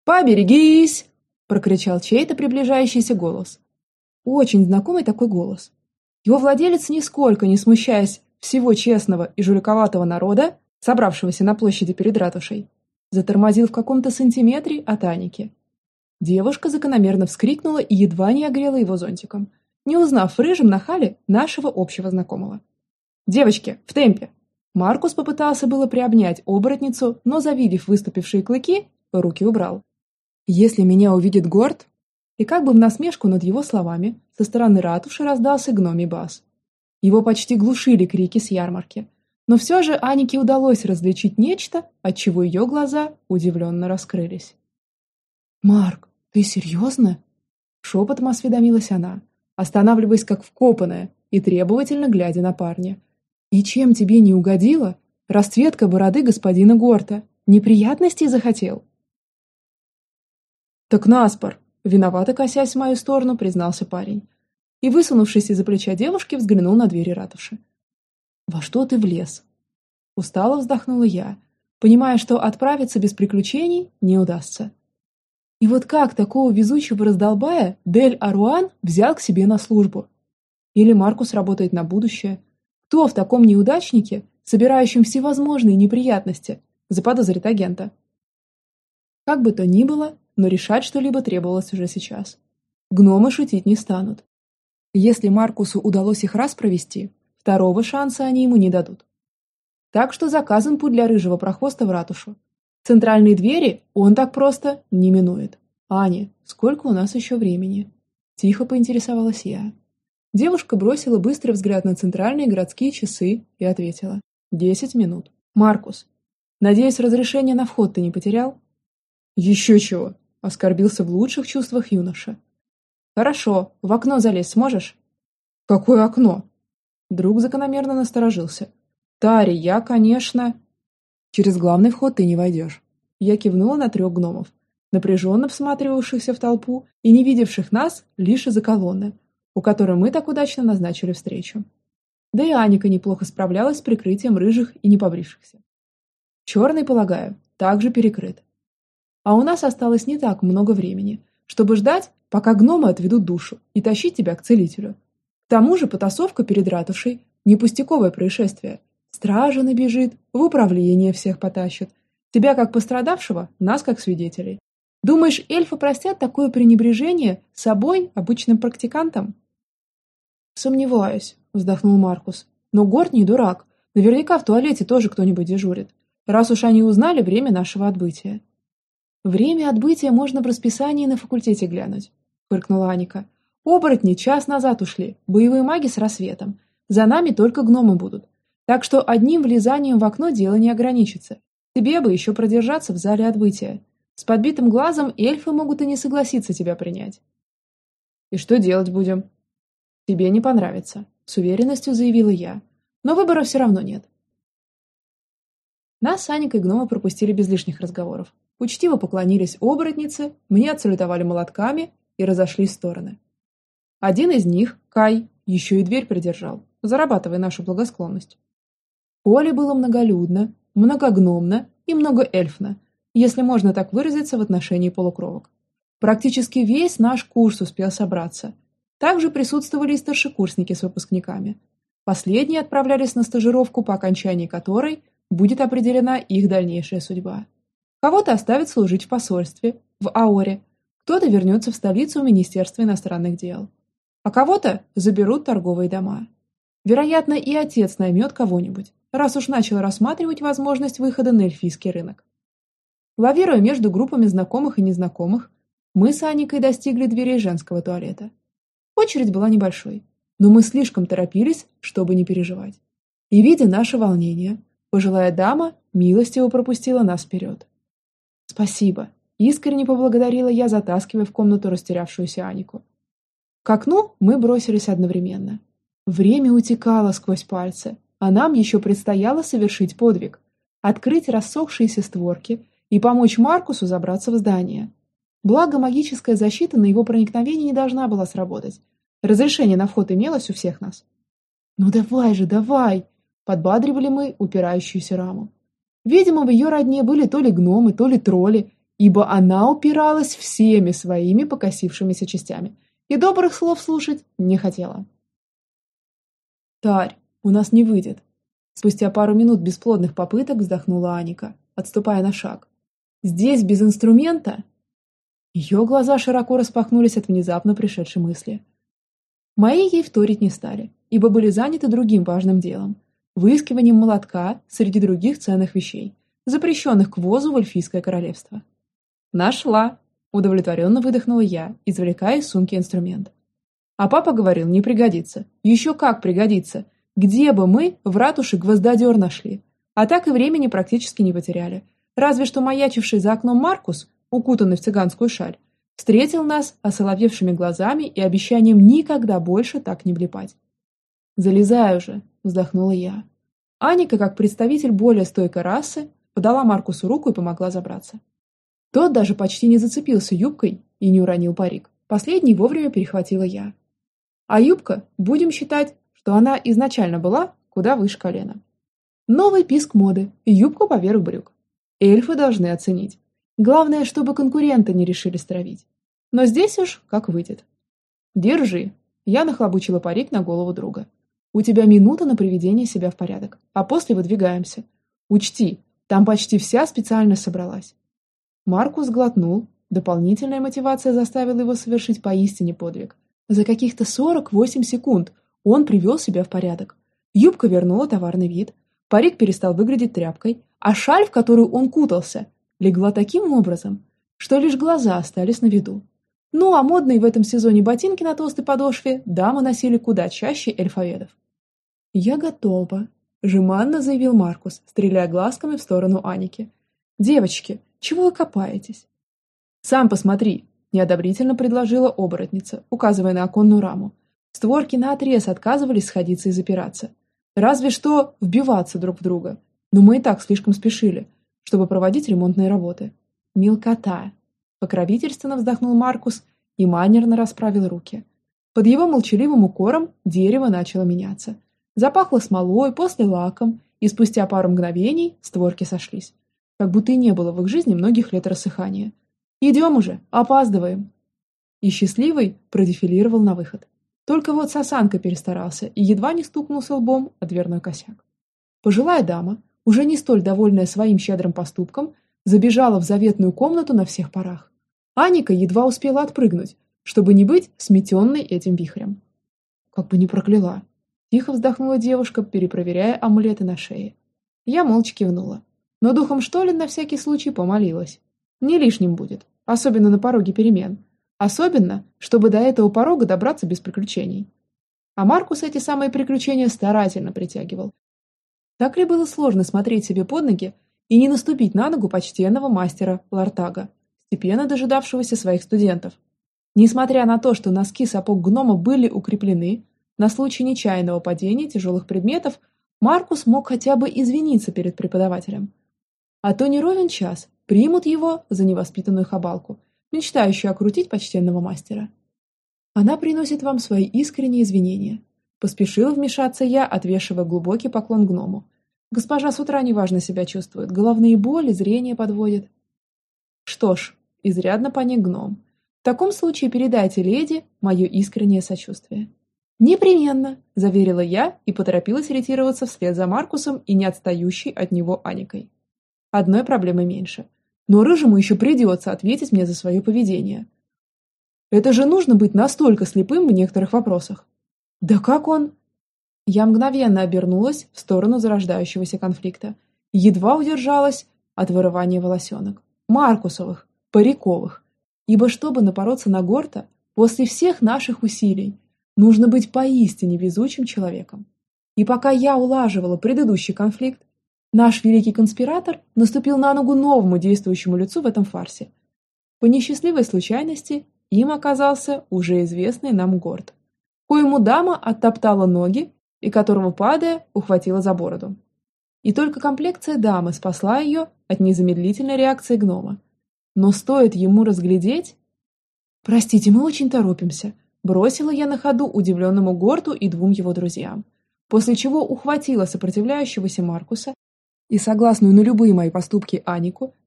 «Поберегись!» – прокричал чей-то приближающийся голос. Очень знакомый такой голос. Его владелец, нисколько не смущаясь всего честного и жуликоватого народа, собравшегося на площади перед ратушей, затормозил в каком-то сантиметре от Аники. Девушка закономерно вскрикнула и едва не огрела его зонтиком, не узнав в рыжем нахале нашего общего знакомого. «Девочки, в темпе!» Маркус попытался было приобнять оборотницу, но, завидев выступившие клыки, руки убрал. «Если меня увидит Горд...» И как бы в насмешку над его словами со стороны ратуши раздался гномий бас. Его почти глушили крики с ярмарки, но все же Анике удалось различить нечто, отчего ее глаза удивленно раскрылись. «Марк, ты серьезно?» Шепотом осведомилась она, останавливаясь как вкопанная и требовательно глядя на парня. «И чем тебе не угодила расцветка бороды господина Горта? Неприятностей захотел?» «Так наспор!» — виновато косясь в мою сторону, признался парень. И, высунувшись из-за плеча девушки, взглянул на двери ратуши. «Во что ты влез?» Устало вздохнула я, понимая, что отправиться без приключений не удастся. И вот как такого везучего раздолбая Дель Аруан взял к себе на службу? Или Маркус работает на будущее? Кто в таком неудачнике, собирающем всевозможные неприятности, заподозрит агента? Как бы то ни было, но решать что-либо требовалось уже сейчас. Гномы шутить не станут. Если Маркусу удалось их раз провести, второго шанса они ему не дадут. Так что заказан путь для рыжего прохвоста в ратушу. Центральные двери он так просто не минует. «Аня, сколько у нас еще времени?» Тихо поинтересовалась я. Девушка бросила быстрый взгляд на центральные городские часы и ответила. 10 минут. «Маркус, надеюсь, разрешение на вход ты не потерял?» «Еще чего!» – оскорбился в лучших чувствах юноша. «Хорошо, в окно залезть сможешь?» «Какое окно?» Друг закономерно насторожился. «Тари, я, конечно...» «Через главный вход ты не войдешь». Я кивнула на 3 гномов, напряженно всматривавшихся в толпу и не видевших нас лишь из-за колонны, у которой мы так удачно назначили встречу. Да и Аника неплохо справлялась с прикрытием рыжих и непобрившихся. Черный, полагаю, также перекрыт. А у нас осталось не так много времени, чтобы ждать, пока гномы отведут душу и тащить тебя к целителю. К тому же потасовка перед ратушей – не пустяковое происшествие. Стража набежит, в управление всех потащит. Тебя как пострадавшего, нас как свидетелей. Думаешь, эльфы простят такое пренебрежение собой, обычным практикантам? «Сомневаюсь», – вздохнул Маркус. «Но Горд не дурак. Наверняка в туалете тоже кто-нибудь дежурит, раз уж они узнали время нашего отбытия». «Время отбытия можно в расписании на факультете глянуть», – фыркнула Аника. «Оборотни час назад ушли, боевые маги с рассветом. За нами только гномы будут. Так что одним влезанием в окно дело не ограничится. Тебе бы еще продержаться в зале отбытия. С подбитым глазом эльфы могут и не согласиться тебя принять». «И что делать будем?» «Тебе не понравится», – с уверенностью заявила я. «Но выбора все равно нет». Нас с Аникой гномы пропустили без лишних разговоров. Учтиво поклонились оборотнице, мне отсалютовали молотками и разошлись в стороны. Один из них, Кай, еще и дверь придержал, зарабатывая нашу благосклонность. В поле было многолюдно, многогномно и многоэльфно, если можно так выразиться в отношении полукровок. Практически весь наш курс успел собраться. Также присутствовали и старшекурсники с выпускниками. Последние отправлялись на стажировку, по окончании которой будет определена их дальнейшая судьба. Кого-то оставят служить в посольстве, в Аоре, кто-то вернется в столицу в Министерство иностранных дел. А кого-то заберут торговые дома. Вероятно, и отец наймет кого-нибудь, раз уж начал рассматривать возможность выхода на эльфийский рынок. Лавируя между группами знакомых и незнакомых, мы с Аникой достигли дверей женского туалета. Очередь была небольшой, но мы слишком торопились, чтобы не переживать. И, видя наше волнение, пожилая дама милостиво пропустила нас вперед. «Спасибо», – искренне поблагодарила я, затаскивая в комнату растерявшуюся Анику. К окну мы бросились одновременно. Время утекало сквозь пальцы, а нам еще предстояло совершить подвиг – открыть рассохшиеся створки и помочь Маркусу забраться в здание. Благо, магическая защита на его проникновение не должна была сработать. Разрешение на вход имелось у всех нас. «Ну давай же, давай!» – подбадривали мы упирающуюся раму. Видимо, в ее родне были то ли гномы, то ли тролли, ибо она упиралась всеми своими покосившимися частями и добрых слов слушать не хотела. «Тарь, у нас не выйдет», – спустя пару минут бесплодных попыток вздохнула Аника, отступая на шаг. «Здесь без инструмента?» Ее глаза широко распахнулись от внезапно пришедшей мысли. Мои ей вторить не стали, ибо были заняты другим важным делом – выискиванием молотка среди других ценных вещей, запрещенных к ввозу в Эльфийское королевство. «Нашла!» – удовлетворенно выдохнула я, извлекая из сумки инструмент. А папа говорил, не пригодится. Еще как пригодится. Где бы мы в ратуше гвоздодер нашли? А так и времени практически не потеряли. Разве что маячивший за окном Маркус, укутанный в цыганскую шаль, встретил нас осоловевшими глазами и обещанием никогда больше так не влипать. «Залезай уже», – вздохнула я. Аника, как представитель более стойкой расы, подала Маркусу руку и помогла забраться. Тот даже почти не зацепился юбкой и не уронил парик. Последний вовремя перехватила я. А юбка, будем считать, что она изначально была куда выше колена. Новый писк моды, юбку поверх брюк. Эльфы должны оценить. Главное, чтобы конкуренты не решили стравить. Но здесь уж как выйдет. «Держи», – я нахлобучила парик на голову друга. «У тебя минута на приведение себя в порядок, а после выдвигаемся. Учти, там почти вся специальность собралась». Маркус глотнул, дополнительная мотивация заставила его совершить поистине подвиг. За каких-то 48 секунд он привел себя в порядок. Юбка вернула товарный вид, парик перестал выглядеть тряпкой, а шаль, в которую он кутался, легла таким образом, что лишь глаза остались на виду. Ну а модные в этом сезоне ботинки на толстой подошве дамы носили куда чаще эльфоведов. «Я готова», – жеманно заявил Маркус, стреляя глазками в сторону Аники. «Девочки, чего вы копаетесь?» «Сам посмотри», – неодобрительно предложила оборотница, указывая на оконную раму. Створки наотрез отказывались сходиться и запираться. Разве что вбиваться друг в друга. Но мы и так слишком спешили, чтобы проводить ремонтные работы. «Мелкота», – покровительственно вздохнул Маркус и манерно расправил руки. Под его молчаливым укором дерево начало меняться. Запахло смолой, после лаком, и спустя пару мгновений створки сошлись. Как будто и не было в их жизни многих лет рассыхания. «Идем уже, опаздываем!» И счастливый продефилировал на выход. Только вот Сасанка перестарался и едва не стукнулся лбом о дверной косяк. Пожилая дама, уже не столь довольная своим щедрым поступком, забежала в заветную комнату на всех парах. Аника едва успела отпрыгнуть, чтобы не быть сметенной этим вихрем. Как бы не прокляла. Тихо вздохнула девушка, перепроверяя амулеты на шее. Я молча кивнула. Но духом Штолен на всякий случай помолилась. Не лишним будет, особенно на пороге перемен. Особенно, чтобы до этого порога добраться без приключений. А Маркус эти самые приключения старательно притягивал. Так ли было сложно смотреть себе под ноги и не наступить на ногу почтенного мастера Лартага, степенно дожидавшегося своих студентов? Несмотря на то, что носки сапог гнома были укреплены, на случай нечаянного падения тяжелых предметов Маркус мог хотя бы извиниться перед преподавателем. А то не ровен час примут его за невоспитанную хабалку, мечтающую окрутить почтенного мастера. Она приносит вам свои искренние извинения. Поспешила вмешаться я, отвешивая глубокий поклон гному. Госпожа с утра неважно себя чувствует, головные боли, зрение подводит. Что ж, изрядно поник гном. В таком случае передайте леди мое искреннее сочувствие. «Непременно», – заверила я и поторопилась ретироваться вслед за Маркусом и не отстающей от него Аникой. Одной проблемы меньше. Но Рыжему еще придется ответить мне за свое поведение. Это же нужно быть настолько слепым в некоторых вопросах. Да как он? Я мгновенно обернулась в сторону зарождающегося конфликта. Едва удержалась от вырывания волосенок. Маркусовых, париковых. Ибо чтобы напороться на Горта, после всех наших усилий, нужно быть поистине везучим человеком. И пока я улаживала предыдущий конфликт, наш великий конспиратор наступил на ногу новому действующему лицу в этом фарсе. По несчастливой случайности им оказался уже известный нам Горд, коему дама оттоптала ноги и которого, падая, ухватила за бороду. И только комплекция дамы спасла ее от незамедлительной реакции гнома. Но стоит ему разглядеть... «Простите, мы очень торопимся», – бросила я на ходу удивленному Горду и двум его друзьям, после чего ухватила сопротивляющегося Маркуса и согласную на любые мои поступки Анику